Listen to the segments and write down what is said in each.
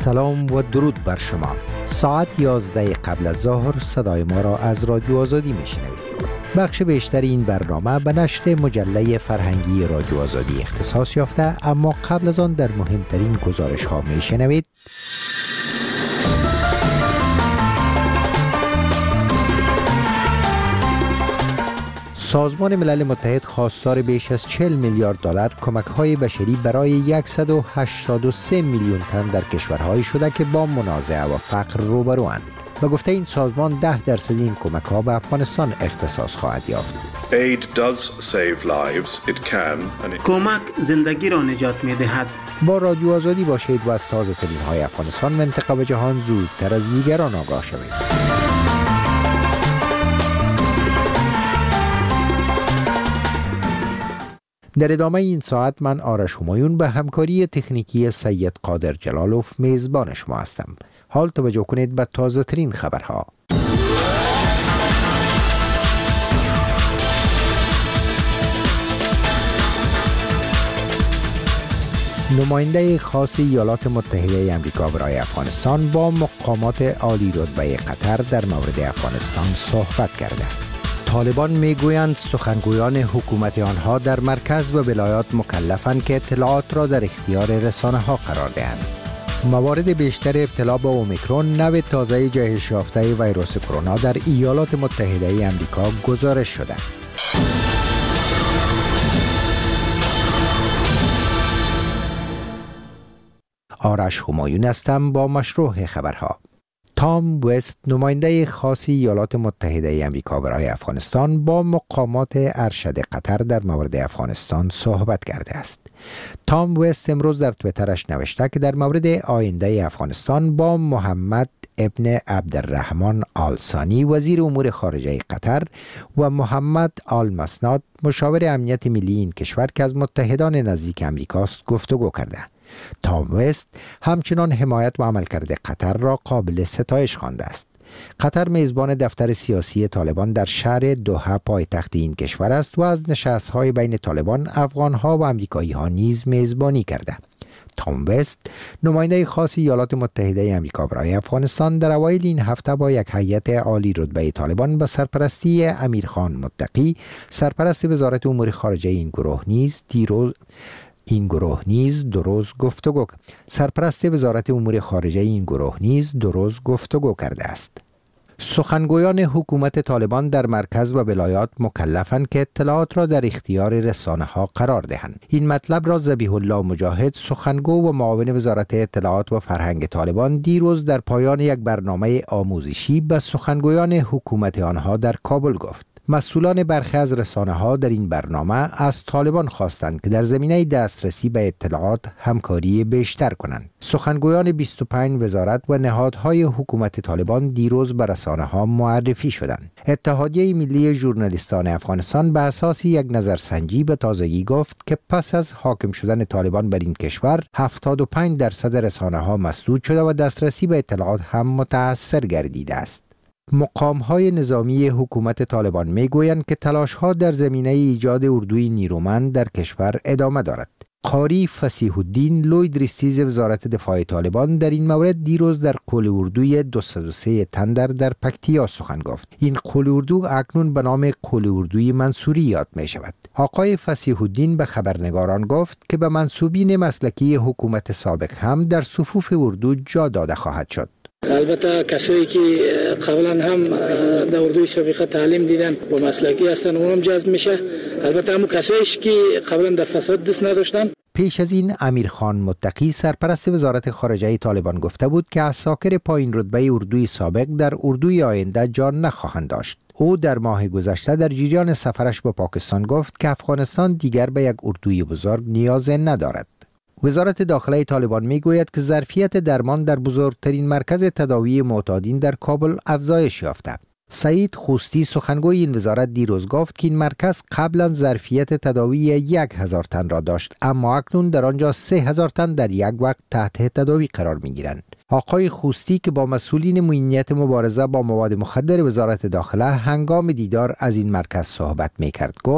سلام و درود بر شما. ساعت 11 قبل از ظهر صدای ما را از رادیو آزادی میشنوید. بخش بیشتر این برنامه به نشر مجله فرهنگی رادیو آزادی اختصاص یافته، اما قبل از آن در مهمترین گزارش ها میشنوید. سازمان ملل متحد خواستار بیش از 40 میلیارد دلار کمک‌های بشری برای 183 میلیون تن در کشورهایی شده که با منازعه و فقر روبروند. به گفته این سازمان 10% این کمک‌ها به افغانستان اختصاص خواهد یافت. کمک زندگی را نجات می‌دهد. با رادیو آزادی باشید و از تازه‌ترین‌های افغانستان، منطقه و جهان زودتر از دیگران آگاه شوید. در ادامه این ساعت من آرش همایون به همکاری تکنیکی سید قادر جلالوف میزبان شما هستم. حال توجه کنید به تازه ترین خبرها. نماینده خاص ایالات متحده آمریکا برای افغانستان با مقامات عالی رتبه قطر در مورد افغانستان صحبت کرده. طالبان میگویند سخنگویان حکومت آنها در مرکز و ولایات مکلفند که اطلاعات را در اختیار رسانه‌ها قرار دهند. موارد بیشتر ابتلا به اومیکرون، نوع تازه جهش یافته ویروس کرونا در ایالات متحده آمریکا گزارش شده. آرش همایون هستم با مشروع خبرها. تام وست، نماینده خاص ایالات متحده آمریکا برای افغانستان، با مقامات ارشد قطر در مورد افغانستان صحبت کرده است. تام وست امروز در تویترش نوشته که در مورد آینده افغانستان با محمد ابن عبدالرحمن آل ثانی، وزیر امور خارجه قطر، و محمد آل مسناد، مشاور امنیت ملی این کشور که از متحدان نزدیک امریکاست، گفتگو کرده. تام وست همچنان حمایت و عملکرد قطر را قابل ستایش خوانده است. قطر میزبان دفتر سیاسی طالبان در شهر دوحه پایتخت این کشور است و از نشست‌های بین طالبان، افغان‌ها و آمریکایی‌ها نیز میزبانی کرده. تام وست، نماینده خاص ایالات متحده آمریکا برای افغانستان، در اوایل این هفته با یک هیئت عالی رتبه طالبان به سرپرستی امیرخان متقی، سرپرست وزارت امور خارجه این گروه نیز دو روز گفتگو کرده است. سخنگویان حکومت طالبان در مرکز و ولایات مکلفند که اطلاعات را در اختیار رسانه‌ها قرار دهند. این مطلب را ذبیح الله مجاهد، سخنگو و معاون وزارت اطلاعات و فرهنگ طالبان، دیروز در پایان یک برنامه آموزشی به سخنگویان حکومت آنها در کابل گفت. مسئولان برخی از رسانه‌ها در این برنامه از طالبان خواستند که در زمینه دسترسی به اطلاعات همکاری بیشتر کنند. سخنگویان 25 وزارت و نهادهای حکومت طالبان دیروز به رسانه‌ها معرفی شدند. اتحادیه ملی ژورنالیستان افغانستان به اساس یک نظرسنجی به تازگی گفت که پس از حاکم شدن طالبان بر این کشور، 75% رسانه‌ها مسدود شده و دسترسی به اطلاعات هم متأثر گردیده است. مقام‌های نظامی حکومت طالبان میگویند که تلاش‌ها در زمینه ایجاد اردوی نیرومند در کشور ادامه دارد. قاری فصیح الدین، لوی ریستیز وزارت دفاع طالبان، در این مورد دیروز در قول اردوی 203 تندر در پکتیا سخن گفت. این قول اردو اکنون به نام قول اردوی منصوری یاد می شود. آقای فصیح الدین به خبرنگاران گفت که به منصوبین مسلکی حکومت سابق هم در صفوف اردو جا داده خواهد شد. البته کسایی که قبلا هم در اردوی سابقه تعلیم دیدن و مسلکی هستن اونم جذب میشه. البته هم کسایی که قبلا در فساد دست نداشتن. پیش از این امیرخان متقی، سرپرست وزارت خارجه طالبان، گفته بود که عساکر پایین رتبه اردوی سابق در اردوی آینده جان نخواهند داشت. او در ماه گذشته در جریان سفرش به پاکستان گفت که افغانستان دیگر به یک اردوی بزرگ نیاز ندارد. وزارت داخله طالبان میگوید که ظرفیت درمان در بزرگترین مرکز تداوی معتادین در کابل افزایش یافته. سعید خوستی، سخنگوی این وزارت، دیروز گفت که این مرکز قبلا ظرفیت تداوی 1000 تن را داشت، اما اکنون در آنجا 3000 تن در یک وقت تحت تداوی قرار میگیرند. آقای خوستی که با مسئولین معینیت مبارزه با مواد مخدر وزارت داخله هنگام دیدار از این مرکز صحبت میکرد، گفت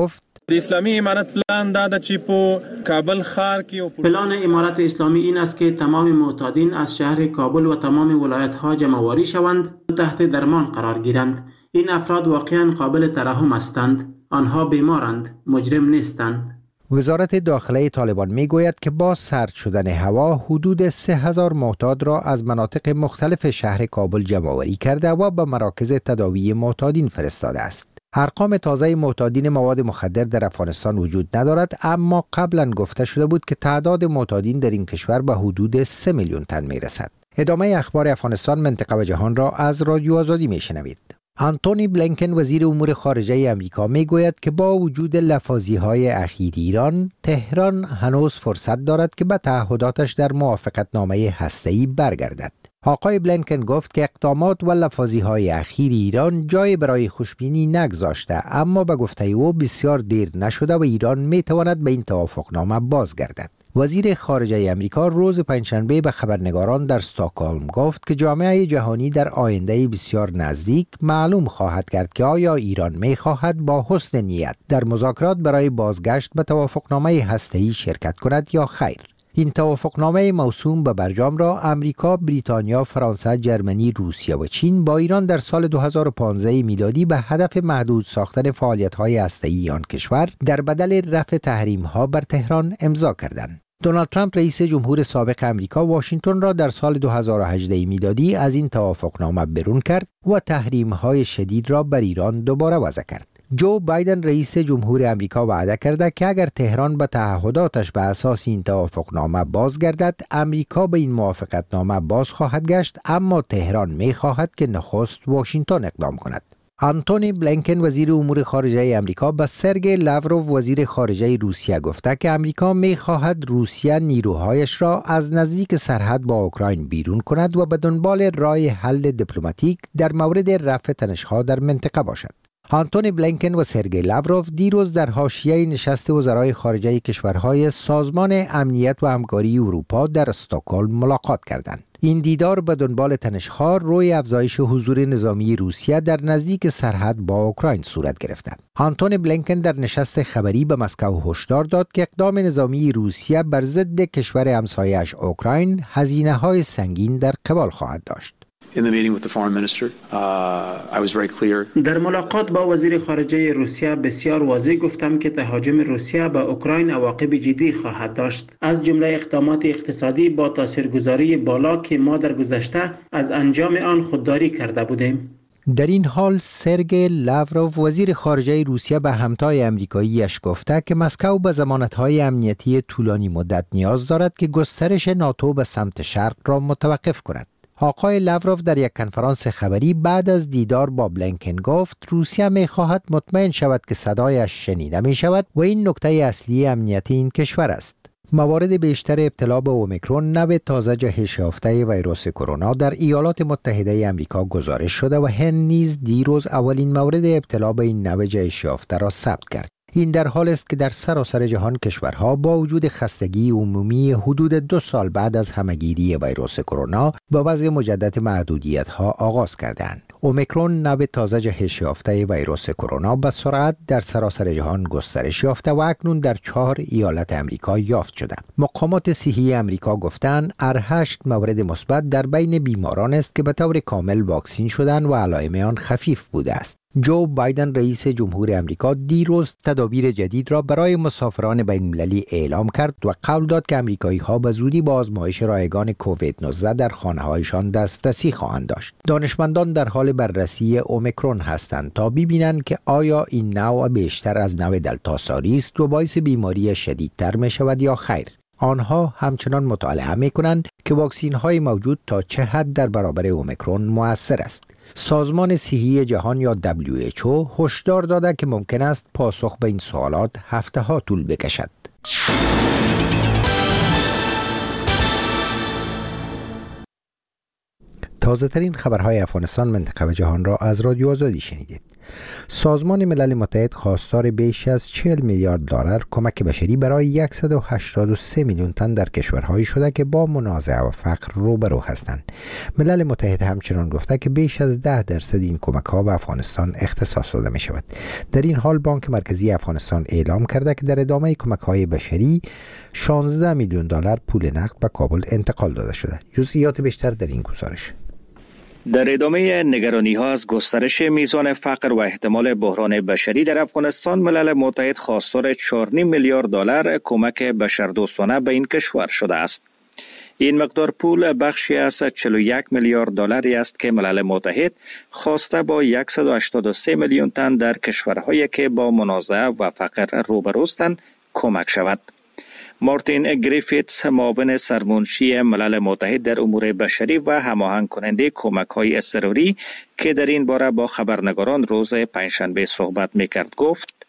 اسلامی امارت پلان داده چې په کابل ښار کې پلان امارت اسلامی این است که تمام معتادین از شهر کابل و تمام ولایت‌ها جمع‌آوری شوند و تحت درمان قرار گیرند. این افراد واقعاً قابل ترحم هستند. آنها بیمارند، مجرم نیستند. وزارت داخله طالبان میگوید که با سرد شدن هوا حدود 3000 معتاد را از مناطق مختلف شهر کابل جمع‌آوری کرده و به مراکز تداوی معتادین فرستاده است. ارقام تازه معتادین مواد مخدر در افغانستان وجود ندارد، اما قبلا گفته شده بود که تعداد معتادین در این کشور به حدود 3 میلیون تن میرسد. ادامه اخبار افغانستان، منطقه و جهان را از رادیو آزادی میشنوید. آنتونی بلینکن وزیر امور خارجه امریکا میگوید که با وجود لفاظی‌های اخیر ایران، تهران هنوز فرصت دارد که به تعهداتش در موافقتنامه هسته‌ای برگردد. آقای بلینکن گفت که اقدامات و لفاظی‌های اخیر ایران جای برای خوشبینی نگذاشته، اما به گفته او بسیار دیر نشده و ایران میتواند به این توافقنامه بازگردد. وزیر خارجه امریکا روز پنجشنبه به خبرنگاران در استکهلم گفت که جامعه جهانی در آینده بسیار نزدیک معلوم خواهد کرد که آیا ایران می‌خواهد با حسن نیت در مذاکرات برای بازگشت به توافقنامه هسته‌ای شرکت کند یا خیر. این توافقنامه موسوم به برجام را امریکا، بریتانیا، فرانسه، جرمنی، روسیه و چین با ایران در سال 2015 میلادی به هدف محدود ساختن فعالیت‌های هسته‌ای آن کشور در بدل رفع تحریم‌ها بر تهران امضا کردند. دونالد ترامپ رئیس جمهور سابق امریکا واشنگتن را در سال 2018 میلادی از این توافقنامه برون کرد و تحریم‌های شدید را بر ایران دوباره وضع کرد. جو بایدن رئیس جمهور امریکا وعده کرده که اگر تهران به تعهداتش به اساس این توافقنامه بازگردد، امریکا به این موافقتنامه باز خواهد گشت، اما تهران می‌خواهد که نخست واشنگتن اقدام کند. آنتونی بلینکن وزیر امور خارجه امریکا به سرگئی لاوروف وزیر خارجه روسیه گفته که امریکا می‌خواهد روسیه نیروهایش را از نزدیک سرحد با اوکراین بیرون کند و به دنبال راه حل دیپلماتیک در مورد رفع تنش‌ها در منطقه باشد. آنتونی بلینکن و سرگئی لاوروف دیروز در حاشیه نشست وزرای خارجه کشورهای سازمان امنیت و همکاری اروپا در استکهلم ملاقات کردند. این دیدار به دنبال تنش‌ها روی افزایش حضور نظامی روسیه در نزدیک سرحد با اوکراین صورت گرفته. آنتونی بلینکن در نشست خبری به مسکو هشدار داد که اقدام نظامی روسیه بر ضد کشور همسایه‌اش اوکراین هزینه‌های سنگین در قبال خواهد داشت. در ملاقات با وزیر خارجه روسیه بسیار واضح گفتم که تهاجم روسیه به اوکراین عواقب جدی خواهد داشت، از جمله اقدامات اقتصادی با تاثیرگذاری بالا که ما در گذشته از انجام آن خودداری کرده بودیم. در این حال سرگئی لاوروف وزیر خارجه روسیه به همتای امریکاییش گفته که مسکو به ضمانت‌های امنیتی طولانی مدت نیاز دارد که گسترش ناتو به سمت شرق را متوقف کند. آقای لاوروف در یک کنفرانس خبری بعد از دیدار با بلینکن گفت روسیه می‌خواهد مطمئن شود که صدایش شنیده می‌شود و این نکته اصلی امنیتی این کشور است. موارد بیشتر ابتلا به اومیکرون، نوع تازه جهش یافته ویروس کرونا در ایالات متحده آمریکا گزارش شده و هند نیز دیروز اولین مورد ابتلا به این نوع جهش یافته را ثبت کرد. این در حال است که در سراسر جهان کشورها با وجود خستگی عمومی حدود 2 سال بعد از همه‌گیری ویروس کرونا با وضع مجدد محدودیت‌ها آغاز کردند. اومیکرون نوع تازه جهش یافته ویروس کرونا به سرعت در سراسر جهان گسترش یافته و اکنون در 4 ایالت امریکا یافت شده. مقامات صحی امریکا گفتند 8 مورد مثبت در بین بیماران است که به طور کامل واکسین شدند و علائم آن خفیف بوده است. جو بایدن رئیس جمهور امریکا دیروز تدابیر جدید را برای مسافران بین‌المللی اعلام کرد و قول داد که امریکایی‌ها به زودی با آزمایش رایگان کووید 19 در خانه‌هایشان دسترسی خواهند داشت. دانشمندان در حال بررسی اومیکرون هستند تا ببینند که آیا این نوع بیشتر از نوع دلتا ساری است و باعث بیماری شدیدتر می شود یا خیر. آنها همچنان مطالعه می کنند که واکسین‌های موجود تا چه حد در برابر اومیکرون مؤثر است. سازمان صحی جهان یا WHO هشدار داده که ممکن است پاسخ به این سوالات هفته‌ها طول بکشد. تازه ترین خبرهای افغانستان، منطقه و جهان را از رادیو آزادی شنیدید. سازمان ملل متحد خواستار بیش از 40 میلیارد دلار کمک بشری برای 183 میلیون تن در کشورهایی شده که با منازعه و فقر روبرو هستند. ملل متحد همچنان گفته که بیش از 10% این کمک‌ها به افغانستان اختصاص داده می شود. در این حال بانک مرکزی افغانستان اعلام کرده که در ادامه کمک‌های بشری 16 میلیون دلار پول نقد به کابل انتقال داده شده. جزئیات بیشتر در این گزارش. در ادامه نگرانی‌ها از گسترش میزان فقر و احتمال بحران بشری در افغانستان، ملل متحد خواستار 4.5 میلیارد دلار کمک بشردوستانه به این کشور شده است. این مقدار پول بخشی از 41 میلیارد دلاری است که ملل متحد خواسته با 183 میلیون تن در کشورهایی که با منازعه و فقر روبروستند کمک شود. مارتین گریفیتس، معاون سرمنشی ملل متحد در امور بشری و هماهنگ کننده کمک‌های اضطراری که در این باره با خبرنگاران روز پنجشنبه صحبت می‌کرد، گفت: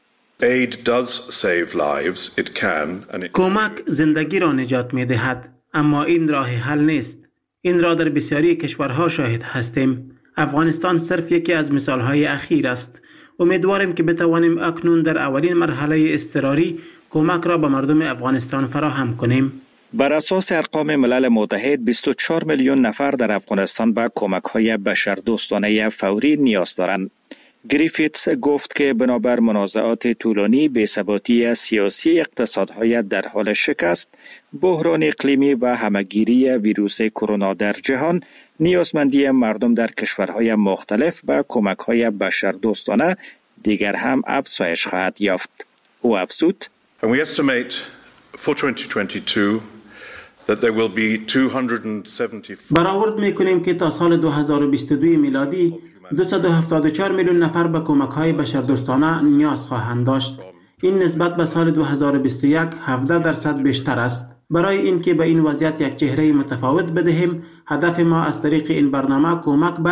کمک زندگی را نجات می‌دهد، اما این راه حل نیست. این را در بسیاری کشورها شاهد هستیم. افغانستان صرف یکی از مثال‌های اخیر است. امیدواریم که بتوانیم اکنون در اولین مرحله اضطراری کمک را به مردم افغانستان فراهم کنیم. بر اساس ارقام ملل متحد 24 میلیون نفر در افغانستان به کمک‌های بشردوستانه فوری نیاز دارند. گریفیتس گفت که بنابر منازعات طولانی، بی‌ثباتی سیاسی، اقتصادهای در حال شکست، بحران اقلیمی و همه‌گیری ویروس کرونا در جهان، نیازمندی مردم در کشورهای مختلف به کمک‌های بشردوستانه دیگر هم افزایش خواهد یافت. او افزود: And we estimate for 2022 that there will be 274 برآورد می‌کنیم که تا سال 2022 میلادی 274 میلیون نفر به کمک‌های بشردوستانه نیاز خواهند داشت. این نسبت به سال 2021 17% بیشتر است. برای اینکه به این وضعیت یک چهره متفاوت بدهیم، هدف ما از طریق این برنامه کمک به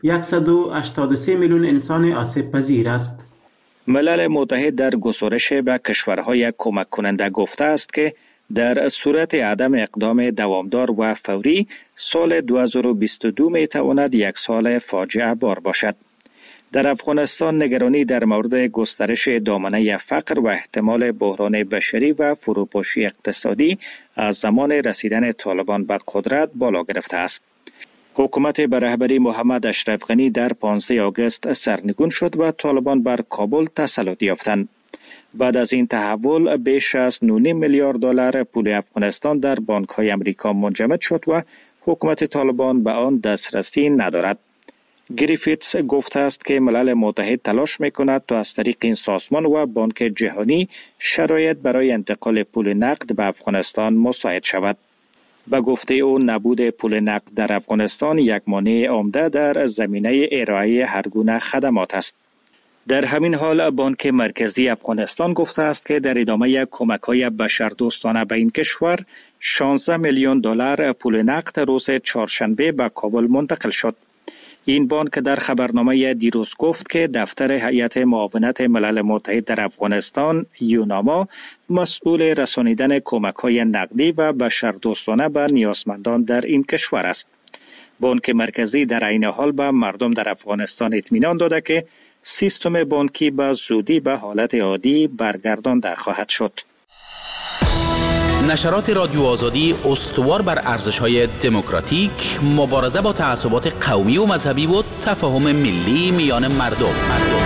183 میلیون انسان آسیب پذیر است. ملل متحد در گزارش به کشورهای کمک کننده گفته است که در صورت عدم اقدام دوامدار و فوری، سال 2022 می تواند یک سال فاجعه بار باشد. در افغانستان نگرانی در مورد گسترش دامنه فقر و احتمال بحران بشری و فروپاشی اقتصادی از زمان رسیدن طالبان به قدرت بالا گرفته است. حکومت به رهبری محمد اشرف غنی در 15 آگوست سرنگون شد و طالبان بر کابل تسلط یافتند. بعد از این تحول بیش از 9 میلیارد دلار پول افغانستان در بانک‌های آمریکا منجمد شد و حکومت طالبان به آن دسترسی ندارد. گریفیتس گفته است که ملل متحد تلاش می‌کند تا از طریق این سازمان و بانک جهانی شرایط برای انتقال پول نقد به افغانستان مساعد شود. به گفته او، نبود پول نقد در افغانستان یک مانع عمده در زمینه ارائه هر گونه خدمات است. در همین حال بانک مرکزی افغانستان گفته است که در ادامه کمک‌های بشردوستانه به این کشور 16 میلیون دلار پول نقد روز چهارشنبه به کابل منتقل شد. این بانک در خبرنامه دیروز گفت که دفتر هیئت معاونت ملل متحد در افغانستان یوناما مسئول رسانیدن کمک‌های نقدی و بشردوستانه به نیازمندان در این کشور است. بانک مرکزی در عین حال به مردم در افغانستان اطمینان داده که سیستم بانکی به زودی به حالت عادی برگردانده خواهد شد. نشرات رادیو آزادی استوار بر ارزش‌های دموکراتیک، مبارزه با تعصبات قومی و مذهبی و تفاهم ملی میان مردم.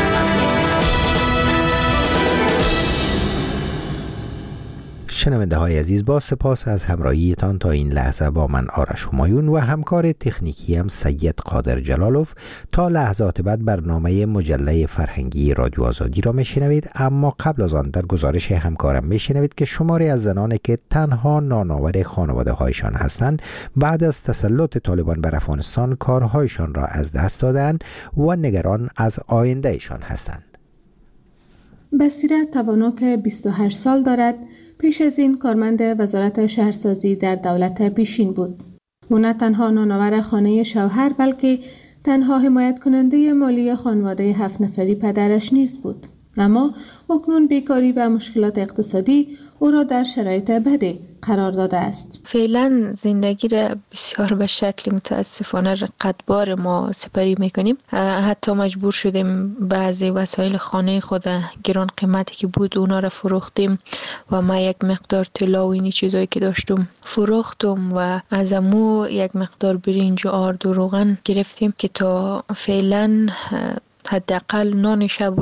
شنونده های عزیز، با سپاس از همراهیتان تا این لحظه با من آرش همایون و همکار تکنیکی هم سید قادر جلالوف. تا لحظات بعد برنامه مجله فرهنگی رادیو آزادی را میشنوید، اما قبل از آن در گزارش همکارم میشنوید که شماری از زنانی که تنها نانآور خانواده هایشان هستند بعد از تسلط طالبان بر افغانستان کارهایشان را از دست دادند و نگران از آینده ایشان هستند. بصیره توانا که 28 سال دارد، پیش از این کارمند وزارت شهرسازی در دولت پیشین بود. او نه تنها نانآور خانه شوهر بلکه تنها حمایت کننده مالی خانواده 7 نفری پدرش نیز بود. اما اکنون بیکاری و مشکلات اقتصادی او را در شرایط بدی قرار داده است. فعلا زندگی را بسیار به شکل متاسفانه رقتبار ما سپری میکنیم. حتی مجبور شدیم بعضی وسایل خانه خود گران قیمتی که بود اونا را فروختیم و ما یک مقدار طلا و اینی چیزایی که داشتم فروختم و از امو یک مقدار برنج و آرد و روغن گرفتیم که تا فعلا حداقل نان شب